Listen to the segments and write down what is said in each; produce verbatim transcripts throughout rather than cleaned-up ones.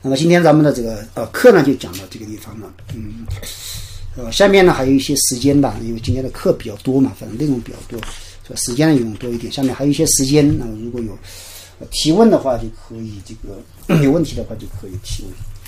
那么今天咱们的这个呃课呢就讲到这个地方了，嗯，呃，下面呢还有一些时间吧，因为今天的课比较多嘛，反正内容比较多，所以时间呢用多一点。下面还有一些时间，那么如果有提问的话，就可以这个有问题的话就可以提问。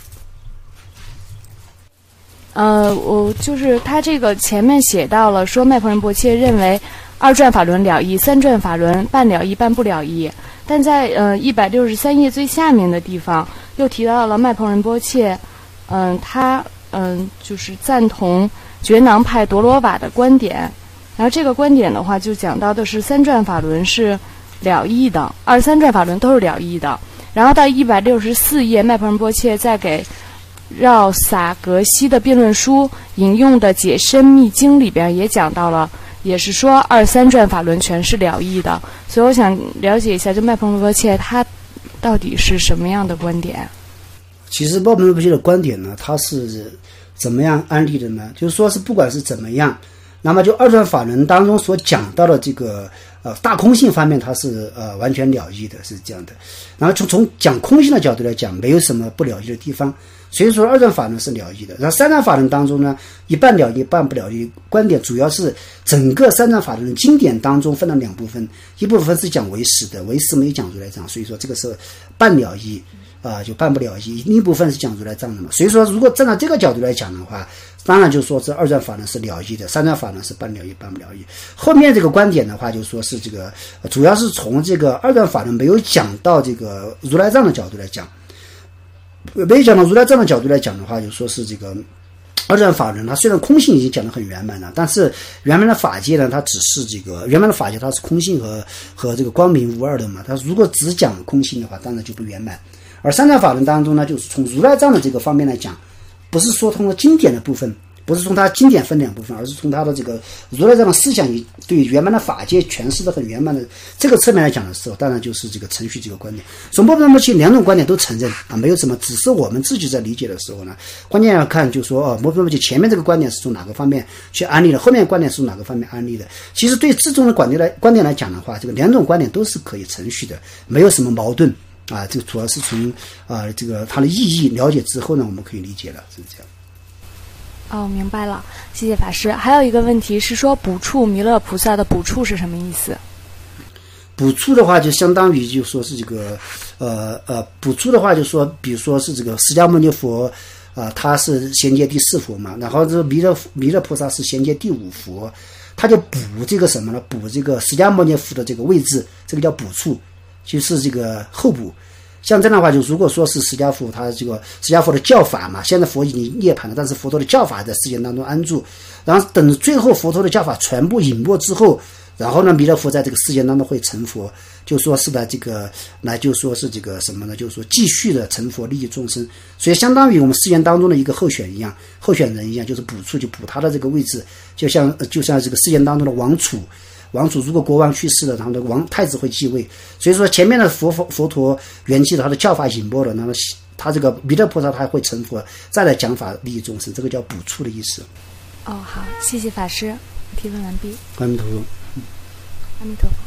呃，我就是他这个前面写到了说，麦彭仁波切认为二转法轮了义，三转法轮半了义半不了义，但在呃一百六十三页最下面的地方又提到了麦彭仁波切，嗯、呃，他嗯、呃、就是赞同觉囊派多罗瓦的观点，然后这个观点的话就讲到的是三转法轮是了义的，二三转法轮都是了义的。然后到一百六十四页，麦彭仁波切在给绕萨格西的辩论书引用的解深密经里边也讲到了，也是说二三转法轮全是了义的。所以我想了解一下，这麦彭仁波切他到底是什么样的观点？ 其实麦彭仁波切的观点呢，他是怎么样安利的呢？就是说是不管是怎么样，那么就二转法轮当中所讲到的这个呃大空性方面，它是呃完全了义的，是这样的。然后从从讲空性的角度来讲，没有什么不了义的地方。所以说二转法轮是了义的，然后三转法轮当中呢，一半了义，半不了义。观点主要是整个三转法轮经典当中分了两部分，一部分是讲唯识的，唯识没有讲出来藏，所以说这个是半了义啊、呃，就半不了义。另一部分是讲出来藏的嘛，所以说如果站在这个角度来讲的话，当然就说这二转法轮是了义的，三转法轮是半了义，半不了义。后面这个观点的话，就说是这个主要是从这个二转法轮没有讲到这个如来藏的角度来讲。没有讲到如来藏的角度来讲的话，就说是这个二转法轮，它虽然空性已经讲得很圆满了，但是圆满的法界呢，它只是这个圆满的法界，它是空性和和这个光明无二的嘛。它如果只讲空性的话，当然就不圆满。而三转法轮当中呢，就是从如来藏的这个方面来讲，不是说通过经典的部分，不是从它经典分两部分，而是从它的这个如来藏的思想对圆满的法界诠释的很圆满的这个侧面来讲的时候，当然就是这个程序这个观点。从麦彭仁波切两种观点都承认啊，没有什么，只是我们自己在理解的时候呢，关键要看就是说哦，麦彭仁波切前面这个观点是从哪个方面去安利的，后面观点是从哪个方面安利的。其实对这种的观点来观点来讲的话，这个两种观点都是可以程序的，没有什么矛盾啊。这个主要是从啊这个它的意义了解之后呢，我们可以理解了，是这样。 哦，明白了，谢谢法师。还有一个问题是说，补处弥勒菩萨的补处是什么意思？ 补处的话，就相当于就说是这个，呃呃，补处的话，就说，比如说是这个释迦牟尼佛，啊、呃，他是衔接第四佛嘛，然后这弥勒弥勒菩萨是衔接第五佛，他就补这个什么呢？补这个释迦牟尼佛的这个位置，这个叫补处，就是这个后补。像这样的话，就如果说是释迦佛，他这个释迦佛的教法嘛，现在佛已经涅槃了，但是佛陀的教法在世间当中安住，然后等最后佛陀的教法全部隐没之后，然后呢，弥勒佛在这个世间当中会成佛，就说是的这个，那就说是这个什么呢？就是说继续的成佛利益众生，所以相当于我们世间当中的一个候选一样，候选人一样，就是补处就补他的这个位置，就像就像这个世间当中的王储。王储如果国王去世了，然后的王太子会继位，所以说前面的佛佛佛陀元气的他的教法隐没了，那么他这个弥勒菩萨他会成佛，再来讲法利益众生，这个叫补处的意思。 哦，好，谢谢法师，提问完毕。 阿弥陀佛。 阿弥陀佛。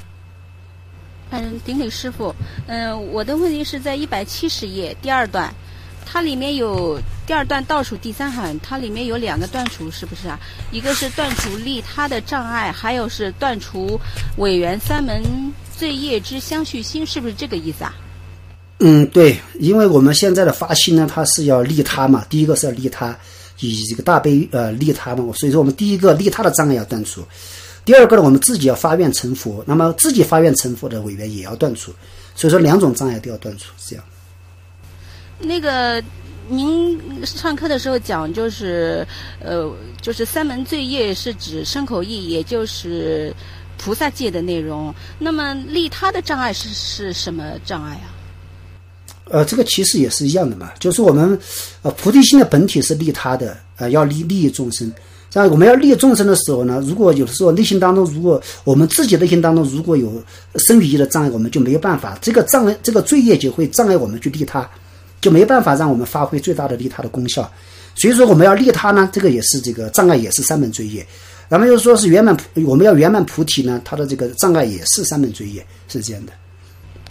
嗯，顶礼师父，嗯，我的问题是在一百七十页第二段。它里面有第二段倒数第三行，它里面有两个断除，是不是啊？一个是断除利他的障碍，还有是断除委员三门罪业之相续心，是不是这个意思啊？ 嗯，对，因为我们现在的发心呢，它是要利他嘛，第一个是要利他，以这个大悲呃利他嘛，所以说我们第一个利他的障碍要断除，第二个呢，我们自己要发愿成佛，那么自己发愿成佛的委员也要断除，所以说两种障碍都要断除，是这样。 那个您上课的时候讲，就是呃，就是三门罪业是指身口意，也就是菩萨戒的内容。那么利他的障碍是是什么障碍啊？ 呃，这个其实也是一样的嘛，就是我们呃菩提心的本体是利他的，呃，要利利益众生。这样我们要利益众生的时候呢，如果有的时候内心当中，如果我们自己内心当中如果有身语意的障碍，我们就没有办法，这个障碍这个罪业就会障碍我们去利他。就没办法让我们发挥最大的利他的功效，所以说我们要利他呢，这个也是这个障碍，也是三门罪业。然后又说是圆满，我们要圆满菩提呢，它的这个障碍也是三门罪业，是这样的。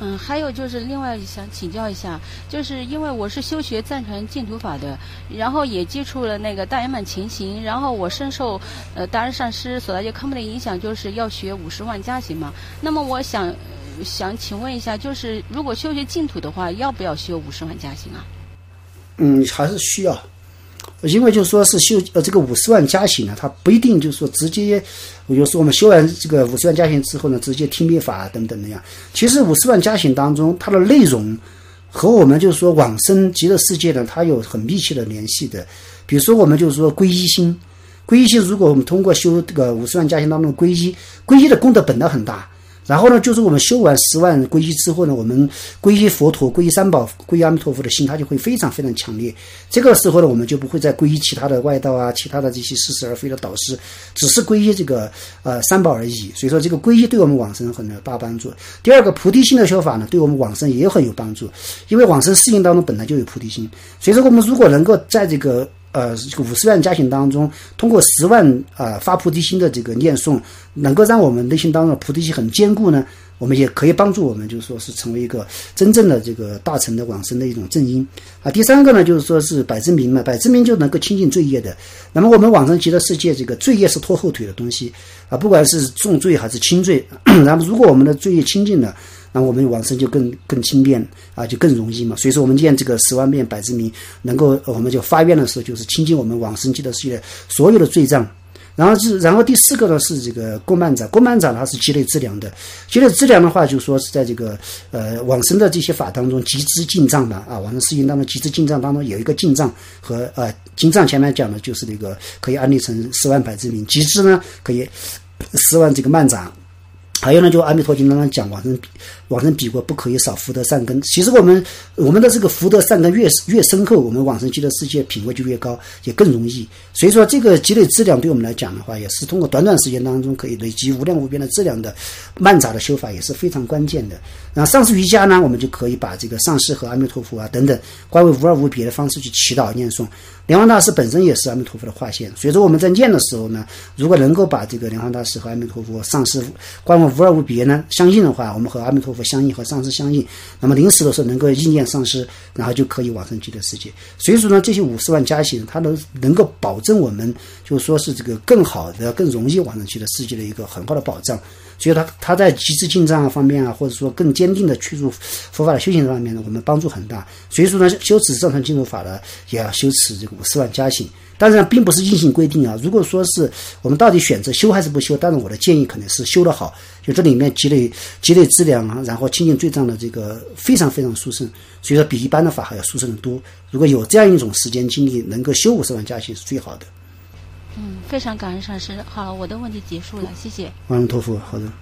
嗯，还有就是另外想请教一下，就是因为我是修学藏传净土法的，然后也接触了那个大圆满前行，然后我深受呃达人上师所大觉康波的影响，就是要学五十万加行嘛。那么我想、呃、想请问一下，就是如果修学净土的话，要不要修五十万加行啊？ 嗯，还是需要。因为就说是修呃这个五十万加行呢，它不一定就是说直接，我就说我们修完这个五十万加行之后呢，直接听密法等等那样。其实五十万加行当中，它的内容和我们就是说往生极乐世界呢，它有很密切的联系的。比如说我们就是说皈依心，皈依心如果我们通过修这个五十万加行当中的皈依，皈依的功德本来很大。然后呢，就是我们修完十万皈依之后呢，我们皈依佛陀、皈依三宝、皈依阿弥陀佛的心，它就会非常非常强烈。这个时候呢，我们就不会再皈依其他的外道啊、其他的这些似是而非的导师，只是皈依这个呃三宝而已。所以说，这个皈依对我们往生很有大帮助。第二个，菩提心的修法呢，对我们往生也很有帮助，因为往生适应当中本来就有菩提心。所以说，我们如果能够在这个呃，这个五十万加行当中，通过十万啊、呃、发菩提心的这个念诵，能够让我们内心当中的菩提心很坚固呢，我们也可以帮助我们，就是说是成为一个真正的这个大乘的往生的一种正因啊。第三个呢，就是说是百知明嘛，百知明就能够清净罪业的。那么我们往生极乐世界，这个罪业是拖后腿的东西啊，不管是重罪还是轻罪，那么如果我们的罪业清净了，那我们往生就更更轻便啊，就更容易嘛。所以说我们念这个十万遍百知明，能够我们就发愿的时候，就是清净我们往生极乐世界所有的罪障。然后是，然后第四个呢是这个供曼掌，供曼掌它是积累资粮的，积累资粮的话，就说是在这个呃往生的这些法当中，集资进藏嘛啊，往生事情当中集资进藏当中有一个进藏和呃进藏前面讲的就是那个可以安立成十万百知明，集资呢可以十万这个曼掌。还有呢，就阿弥陀经当中讲往生往生彼国不可以少福德善根。其实我们我们的这个福德善根越越深厚，我们往生极乐世界品位就越高，也更容易。所以说，这个积累资粮对我们来讲的话，也是通过短短时间当中可以累积无量无边的资粮的曼掌的修法，也是非常关键的。然后上师瑜伽呢，我们就可以把这个上师和阿弥陀佛啊等等观为无二无别的方式去祈祷念诵。莲花大师本身也是阿弥陀佛的化现，所以说我们在念的时候呢，如果能够把这个莲花大师和阿弥陀佛、上师观为无二无别呢相应的话，我们和阿弥陀佛相应，和上师相应，那么临死的时候能够意念上师，然后就可以往生极乐世界。所以说呢，这些五十万加行，它能能够保证我们，就是说是这个更好的、更容易往生极乐世界的一个很好的保障。所以它它在集资进藏方面啊，或者说更坚定的去入佛法的修行方面呢，我们帮助很大。所以说呢，修持藏传净土法呢，也要修持这个五十万加行。当然并不是硬性规定啊，如果说是我们到底选择修还是不修，当然我的建议肯定是修得好，就这里面积累积累资粮啊，然后清净罪障的这个非常非常殊胜，所以说比一般的法还要殊胜的多。如果有这样一种时间精力，能够修五十万加行是最好的。 嗯，非常感恩上师。好，我的问题结束了，谢谢。 阿弥陀佛，好的。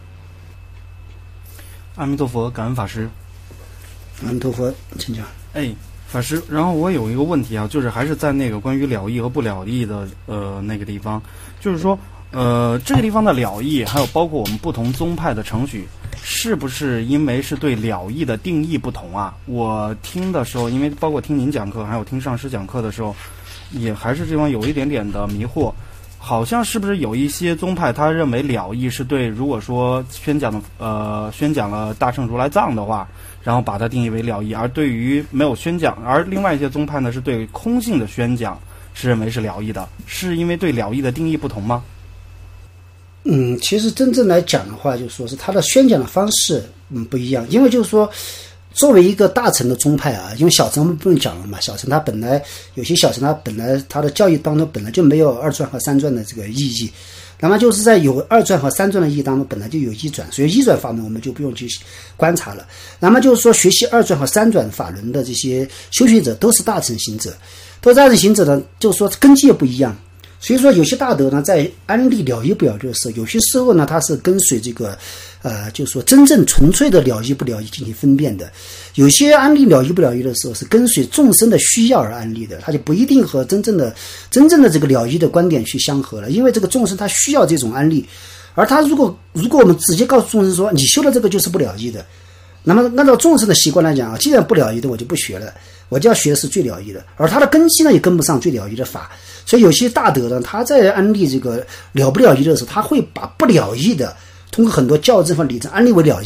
阿弥陀佛，感恩法师。 阿弥陀佛，请讲。 哎，法师，然后我有一个问题啊，就是还是在那个关于了义和不了义的呃那个地方，就是说呃这个地方的了义，还有包括我们不同宗派的程序，是不是因为是对了义的定义不同啊？我听的时候，因为包括听您讲课，还有听上师讲课的时候，也还是这方有一点点的迷惑。好像是不是有一些宗派他认为了义是对，如果说宣讲的呃宣讲了大乘如来藏的话，然后把它定义为了义，而对于没有宣讲，而另外一些宗派呢是对空性的宣讲是认为是了义的，是因为对了义的定义不同吗？ 嗯，其实真正来讲的话，就是说是他的宣讲的方式嗯不一样，因为就是说作为一个大乘的宗派啊，因为小乘不用讲了嘛，小乘它本来有些小乘它本来它的教义当中本来就没有二转和三转的这个意义，那么就是在有二转和三转的意义当中本来就有一转，所以一转法门我们就不用去观察了。那么就是说学习二转和三转法轮的这些修学者都是大乘行者，都是大乘行者呢，就是说根基也不一样。所以说有些大德呢在安利了义不了义的时候，有些时候呢他是跟随这个呃就是说真正纯粹的了义不了义进行分辨的，有些安利了义不了义的时候是跟随众生的需要而安利的，他就不一定和真正的真正的这个了义的观点去相合了，因为这个众生他需要这种安利，而他如果如果我们直接告诉众生说你修了这个就是不了义的，那么按照众生的习惯来讲啊，既然不了义的我就不学了，我就要学的是最了义的，而他的根基呢也跟不上最了义的法。所以有些大德呢，他在安利这个了不了义的时候，他会把不了义的通过很多校正和理证安利为了义，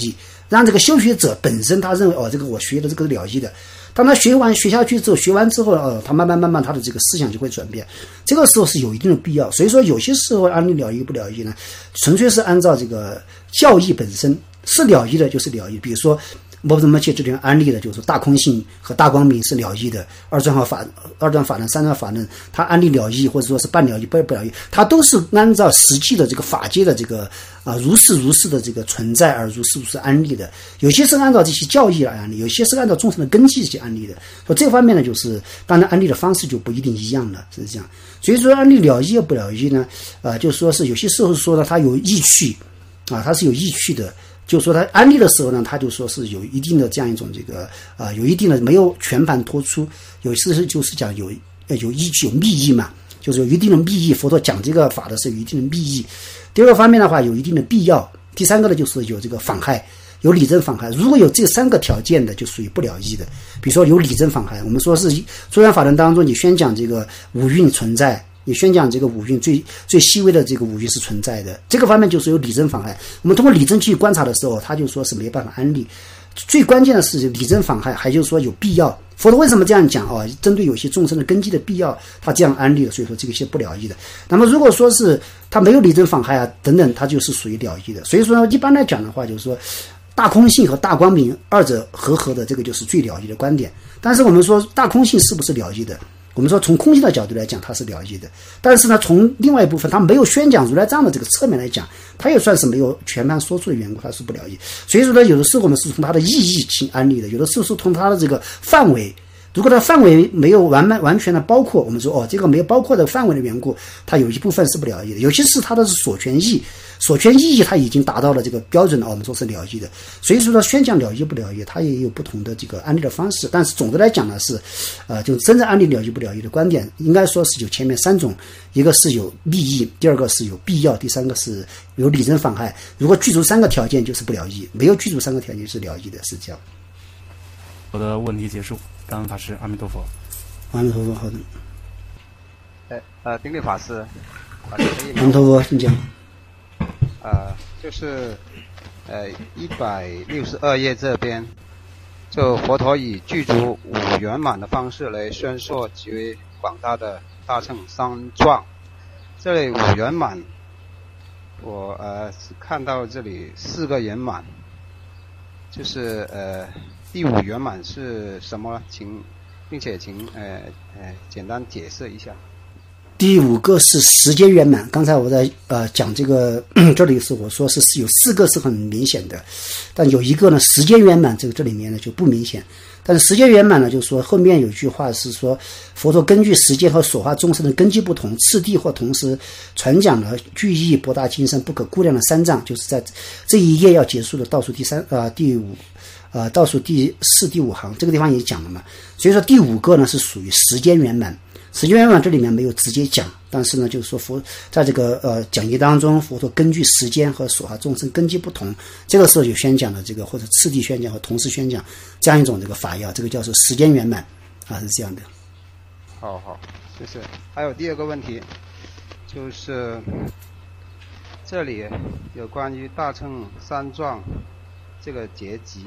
让这个修学者本身他认为哦，这个我学的这个是了义的。当他学完学下去之后，学完之后哦，他慢慢慢慢他的这个思想就会转变，这个时候是有一定的必要。所以说有些时候安利了义不了义呢，纯粹是按照这个教义本身是了义的就是了义。比如说摩诃摩切这里安利的就是大空性和大光明是了义的，二转和法二转法论三转法论它安利了义或者说是半了义不不了义，它都是按照实际的这个法界的这个啊如是如是的这个存在而如是如是安利的。有些是按照这些教义来安利，有些是按照众生的根基去安利的。所以这方面呢，就是当然安利的方式就不一定一样了，是这样。所以说安利了义不了义呢，呃，就说是有些时候说呢，它有意趣啊，它是有意趣的。就说他安利的时候呢，他就说是有一定的这样一种这个啊、呃，有一定的没有全盘托出，有时就是讲有呃有依据有密意嘛，就是有一定的密意。佛陀讲这个法的是有一定的密意。第二个方面的话，有一定的必要。第三个呢，就是有这个妨害，有理证妨害。如果有这三个条件的，就属于不了义的。比如说有理证妨害，我们说是诸缘法论当中，你宣讲这个五蕴存在。你宣讲这个五蕴最最细微的这个五蕴是存在的，这个方面就是有理证妨害。我们通过理证去观察的时候，他就说是没办法安利。最关键的是理证妨害，还就是说有必要。佛陀为什么这样讲啊？针对有些众生的根基的必要，他这样安利的，所以说这个是不了义的。那么如果说是他没有理证妨害啊等等，他就是属于了义的。所以说一般来讲的话，就是说大空性和大光明二者合合的，这个就是最了义的观点。但是我们说大空性是不是了义的？我们说从空性的角度来讲，它是了义的，但是呢，从另外一部分，它没有宣讲如来藏的这个侧面来讲，它也算是没有全盘说出的缘故，它是不了义。所以说呢，有的时候我们是从它的意义去安利的，有的时候是从它的这个范围。如果它范围没有完完完全的包括，我们说哦，这个没有包括的范围的缘故，它有一部分是不了义的，有些是它的所权义，所权意义它已经达到了这个标准了，我们说是了义的。所以说呢，宣讲了义不了义，它也有不同的这个安利的方式。但是总的来讲呢，是，呃，就真正安利了义不了义的观点，应该说是有前面三种，一个是有利益，第二个是有必要，第三个是有理证妨害。如果具足三个条件就是不了义，没有具足三个条件是了义的，是这样。 我的问题结束，感恩法师，阿弥陀佛。 阿弥陀佛，好的。 呃呃，丁力法师，法师可以吗？ 阿弥陀佛，请讲。 呃，就是呃一百六十二页这边，就佛陀以具足五圆满的方式来宣说极为广大的大乘三藏。这里五圆满，我呃看到这里四个圆满，就是呃。第五圆满是什么？请，并且请呃呃简单解释一下。 第五个是时间圆满。刚才我在呃讲这个这里是我说是有四个是很明显的，但有一个呢时间圆满，这个这里面呢就不明显。但是时间圆满呢，就是说后面有一句话是说，佛陀根据时间和所化众生的根基不同，次第或同时传讲了具义博大精深不可估量的三藏，就是在这一页要结束的倒数第三啊、呃、第五。呃，倒数第四、第五行这个地方也讲了嘛，所以说第五个呢是属于时间圆满。时间圆满这里面没有直接讲，但是呢，就是说佛在这个呃讲义当中，佛陀根据时间和所化众生根基不同，这个时候有宣讲的这个或者次第宣讲和同时宣讲这样一种这个法要，这个叫做时间圆满啊，是这样的。 好好，谢谢。还有第二个问题，就是这里有关于大乘三藏这个结集。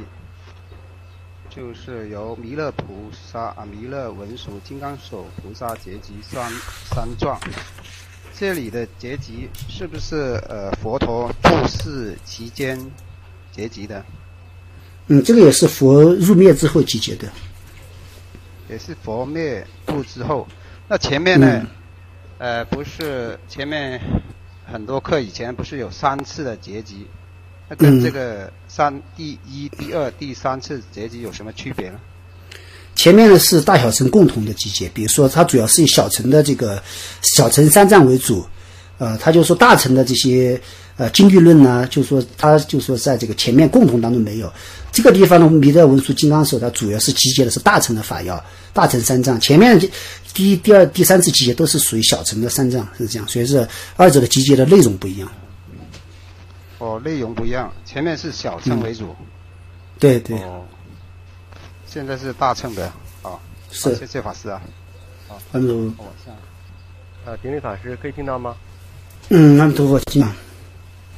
就是由弥勒菩萨啊、弥勒文殊、金刚手菩萨结集三三藏，这里的结集是不是呃佛陀住世期间结集的？ 嗯，这个也是佛入灭之后集结的， 也是佛灭度之后。那前面呢？ 嗯、 呃，不是前面很多课以前不是有三次的结集？那跟这个三、嗯、第一、第二、第三次结集有什么区别呢？ 前面呢是大小乘共同的集结，比如说它主要是以小乘的这个小乘三藏为主，呃，他就说大乘的这些呃经律论呢，就说他就说在这个前面共同当中没有。这个地方呢，弥勒文殊金刚手它主要是集结的是大乘的法要，大乘三藏。前面第一、第二、第三次集结都是属于小乘的三藏，是这样，所以是二者的集结的内容不一样。 哦，内容不一样，前面是小乘为主， 嗯、对对。 哦，现在是大乘的啊， 是， 谢谢法师啊。 好，阿弥陀佛。 往下， 呃，顶礼法师可以听到吗？ 嗯，阿弥陀佛，听到。 啊，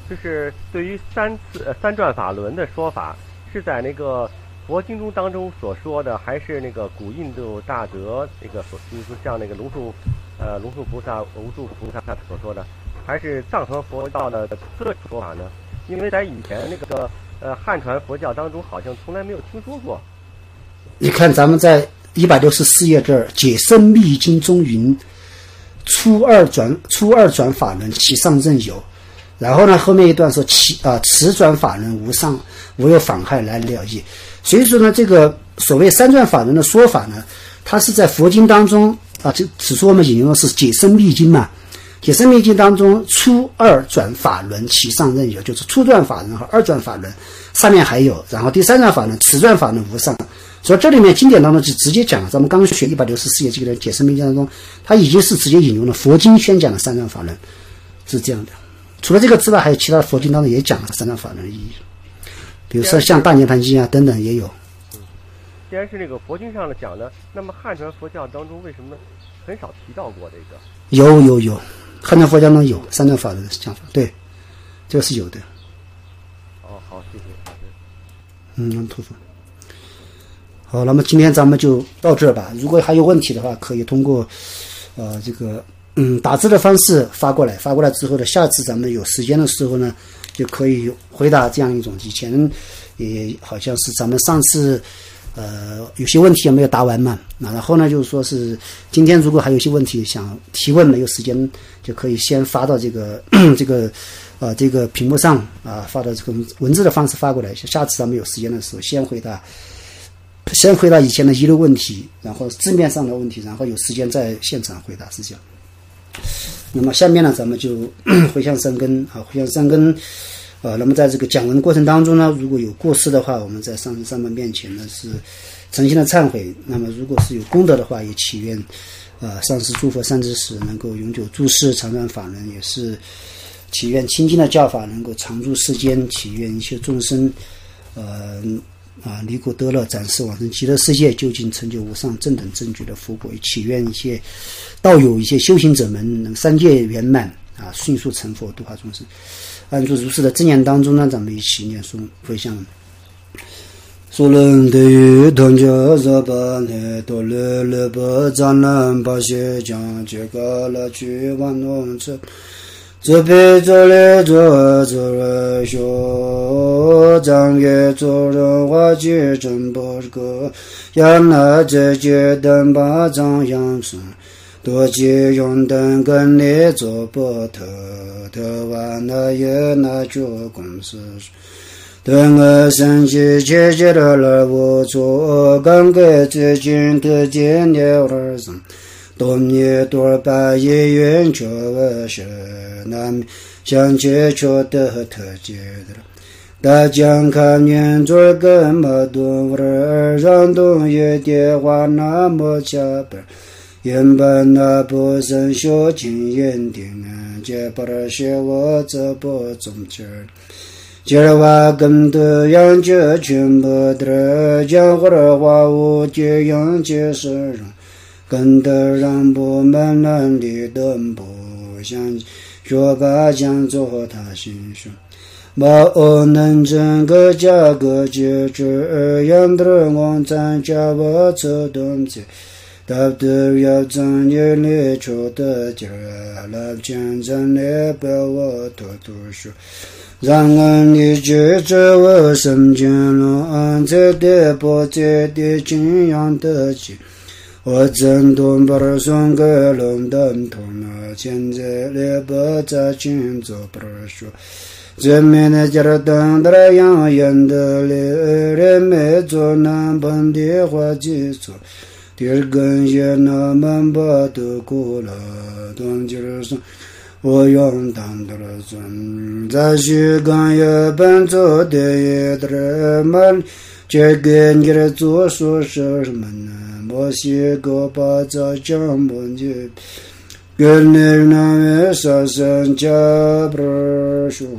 就是对于三次呃三转法轮的说法，是在那个佛经中当中所说的，还是那个古印度大德那个所，就是像那个龙树呃龙树菩萨、无数菩萨所说的，还是藏传佛教的各种说法呢？因为在以前那个呃汉传佛教当中，好像从来没有听说过。 你看咱们在一百六十四页这儿，解深密经中云：初二转初二转法轮，其上任有。然后呢，后面一段说其啊此转法轮无上无有妨害来了义。所以说呢，这个所谓三转法轮的说法呢，它是在佛经当中啊，这此处我们引用的是解深密经嘛。解深密经当中，初二转法轮，其上任有，就是初转法轮和二转法轮上面还有，然后第三转法轮，此转法轮无上。所以这里面经典当中就直接讲了，咱们刚学一百六十四页这个解深密经当中，它已经是直接引用了佛经宣讲的三转法轮，是这样的。除了这个之外，还有其他的佛经当中也讲了三转法轮的意义，比如说像大涅盘经啊等等也有。 嗯，既然是这个佛经上的讲的，那么汉传佛教当中为什么很少提到过这个？ 有有有，汉传佛教中有三转法轮的讲法，对，这个是有的。 哦，好，谢谢老师。 嗯，图书。好，那么今天咱们就到这儿吧。如果还有问题的话，可以通过呃这个嗯打字的方式发过来。发过来之后呢，下次咱们有时间的时候呢，就可以回答这样一种。以前也好像是咱们上次呃有些问题也没有答完嘛，那然后呢就是说是今天如果还有些问题想提问，没有时间就可以先发到这个这个呃这个屏幕上啊，发到这个文字的方式发过来。下次咱们有时间的时候先回答。先回答以前的遗留问题，然后字面上的问题，然后有时间在现场回答，是这样。那么下面呢，咱们就回向三根啊，回向三根。呃，那么在这个讲文过程当中呢，如果有过失的话，我们在上师上门面前呢是诚心的忏悔。那么如果是有功德的话，也祈愿呃上师诸佛善知识能够永久住世，常转法轮，也是祈愿清净的教法能够常驻世间，祈愿一切众生呃。啊，离苦得乐，展示往生极乐世界，究竟成就无上正等正觉的福果。祈愿一些道友、一些修行者们能三界圆满啊，迅速成佛，度化众生。按住如是的正念当中呢，咱们一起念诵回向。苏伦的于同教热巴呢，多勒勒巴藏南巴些将这个了去往农村。这辈做来做做了学，张也做人话去真不个，要拿这些灯把张扬生，多几用灯跟你做不特，特完了也拿做公司。等我生气切切的了我做，刚给最近的见了儿子。冬夜多半夜远却我是难想起却得特接的大江看年做个么多儿让冬夜电话那么下边原本那不生小情眼定这不是我这不中间今儿话更多样就全部的讲话的话我这样解释跟得让不满难的灯不想说个讲做他心说把我能整个价格解决样的我咱家我做东西到底要怎样来出的劲儿来见证来把我多多说让俺你觉着我心间了在的不在的这样的气我真懂把送个龙灯头呢现在来不在群做不说这面的家的灯的样样的来人没做南本的话记错第二根也那么把都过了东就是说我用当的了尊在西港也本做的也的们这个你的做说是什么呢我是个把这讲不就跟你那位上山家不说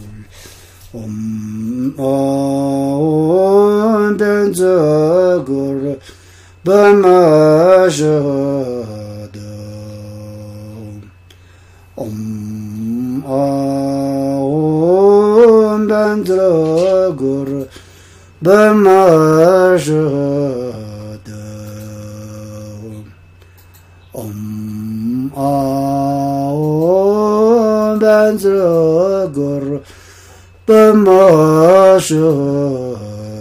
嗯哦等这个人本马是的嗯哦班子了个儿奔马是的嗡啊嗡班子了个儿奔马是